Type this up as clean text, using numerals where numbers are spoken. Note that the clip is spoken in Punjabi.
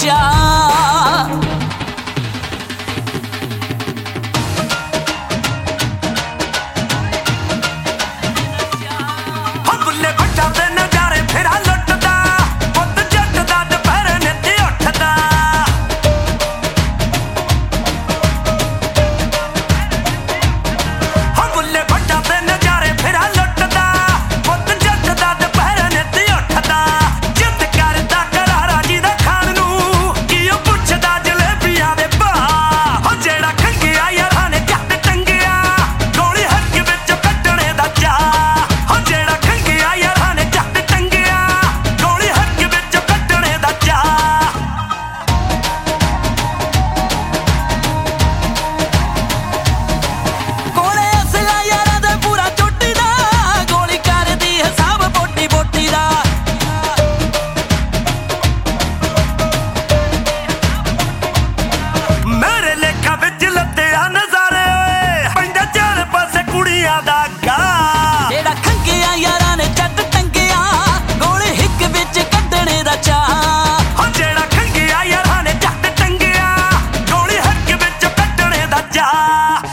ਚਾਅ। ਬੁੱਲੇ ਬੱਚਾ ਦੇ ਨਜ਼ਾਰੇ ਫੇਰਾ ਲੁੱਟਦਾ, ਪੁੱਤ ਜੱਟ ਦਾ ਦੁਪਹਿਰ ਨਿੱਤ ਉੱਠਦਾ। ਬੁੱਲੇ ਬੱਚਾ ਦੇ ਨਜ਼ਾਰੇ ਫੇਰਾ ਲੁੱਟਦਾ, ਪੁੱਤ ਜੱਟ ਦਾ ਦੁਪਹਿਰ ਨਿੱਤ ਉੱਠਦਾ। ਜਿੱਦ ਕਰਦਾ ਕਰਾਰਾ ਜੀ ਦਾ ਖਾਣ ਨੂੰ, ਕੀ ਉਹ ਪੁੱਛਦਾ ਜਲੇਬੀਆਂ ਦੇ ਭਾਅ। ਉਹ ਜਿਹੜਾ ਖੰਗਿਆ ਯਾਰਾਂ ਨੇ ਜੱਟ ਟੰਗਿਆ, ਗੋਲੀ ਹੱਕ ਵਿੱਚ ਕੱਢਣੇ ਦਾ ਚਾਅ। ਉਹ ਜਿਹੜਾ ਖੰਗਿਆ ਯਾਰਾਂ ਨੇ ਜੱਟ ਟੰਗਿਆ, ਗੋਲੀ ਹੱਕ ਵਿੱਚ ਕੱਢਣੇ ਦਾ ਚਾਅ। ਕੋਲੇ ਅਸਲਾ ਯਾਰਾਂ ਦੇ ਪੂਰਾ ਚੋਟੀ ਦਾ, ਗੋਲੀ ਕਰਦੀ ਹਿਸਾਬ ਬੋਟੀ ਬੋਟੀ ਦਾ। ਮੇਰੇ ਲੇਖਾਂ ਵਿੱਚ ਲੱਤਿਆ ਨਜ਼ਾਰੇ ਓਏ, ਪੈਂਦਾ ਚਾਰ ਪਾਸੇ ਕੁੜੀਆਂ ਦਾ ਗਾਹ। ਜਿਹੜਾ ਖੰਗਿਆ ਯਾਰਾਂ ਨੇ ਜੱਟ ਟੰਗਿਆ, ਗੋਲੀ ਹਿੱਕ ਵਿੱਚ ਕੱਢਣੇ ਦਾ ਚਾਅ। ਉਹ ਜਿਹੜਾ ਖੰਗਿਆ ਯਾਰਾਂ ਨੇ ਜੱਟ ਟੰਗਿਆ, ਗੋਲੀ ਹੱਕ ਵਿੱਚ ਕੱਢਣੇ ਦਾ ਚਾਅ।